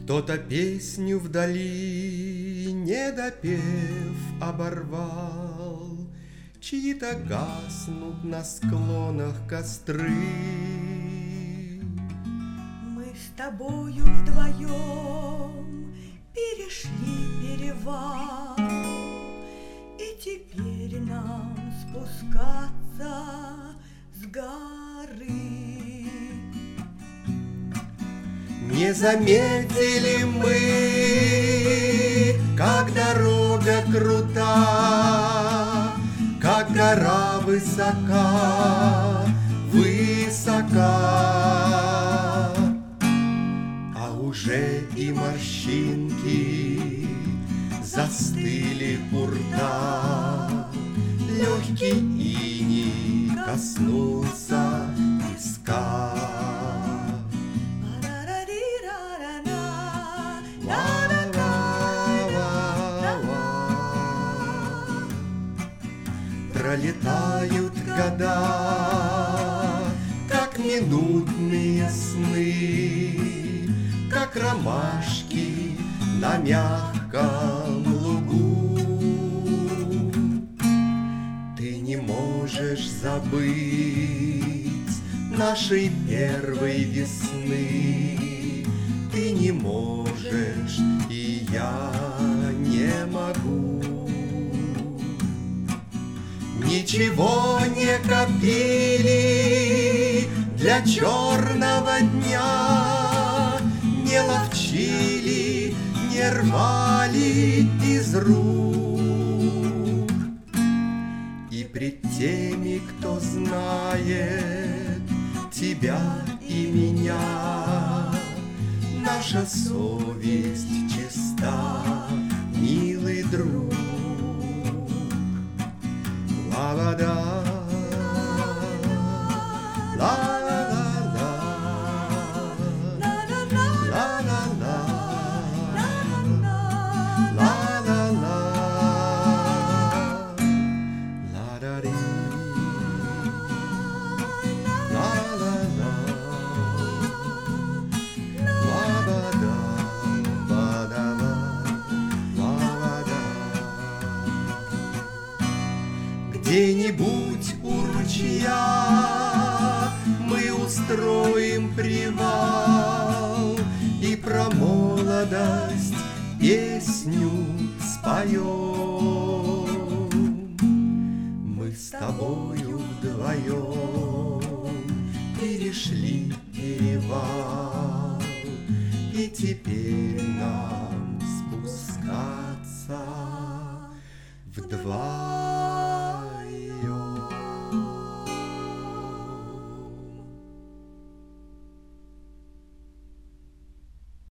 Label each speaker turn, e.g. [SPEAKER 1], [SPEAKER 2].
[SPEAKER 1] Кто-то песню вдали, не допев, оборвал, чьи-то гаснут на склонах костры.
[SPEAKER 2] Мы с тобою вдвоем перешли перевал, и теперь нам спускаться с горы.
[SPEAKER 1] Не заметили мы, как дорога крута, как гора высока, высока. А уже и морщинки застыли у рта, легкий иней коснулся песка. Пролетают года, как минутные сны, как ромашки на мягком лугу. Ты не можешь забыть нашей первой весны, ты не можешь, и я не могу. Ничего не копили для черного дня, не ловчили, не рвали из рук. И пред теми, кто знает тебя и меня, наша совесть чиста, милый друг. Ла-ла-да, ла-ла-ла-ла, ла-ла-ла, ла-ла-ла, ла-да-ри, ла-ла-ла, ла-ба-да, ба-да-ба, ла-ла-да. Где-нибудь у ручья мы устроим привал и про молодость песню споем. Мы с тобою вдвоем перешли перевал, и теперь нам